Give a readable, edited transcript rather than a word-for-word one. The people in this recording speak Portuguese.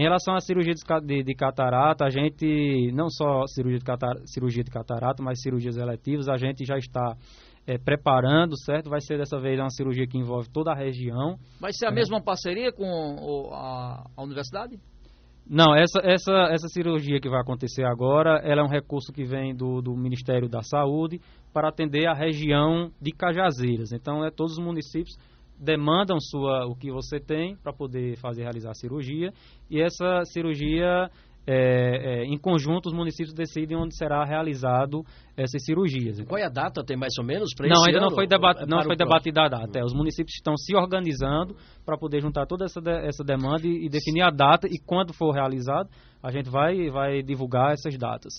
Em relação à cirurgia de catarata, a gente, não só cirurgia de catarata, mas cirurgias eletivas, a gente já está preparando, certo? Vai ser dessa vez uma cirurgia que envolve toda a região. Vai ser a mesma parceria com a universidade? Não, essa cirurgia que vai acontecer agora, ela é um recurso que vem do Ministério da Saúde para atender a região de Cajazeiras. Então, todos os municípios demandam o que você tem para poder realizar a cirurgia, e essa cirurgia, em conjunto, os municípios decidem onde será realizado essas cirurgias. Qual é a data, tem mais ou menos, para esse ano? Não, ainda não foi debatida a data. Os municípios estão se organizando para poder juntar toda essa demanda e definir a data, e quando for realizado, a gente vai divulgar essas datas.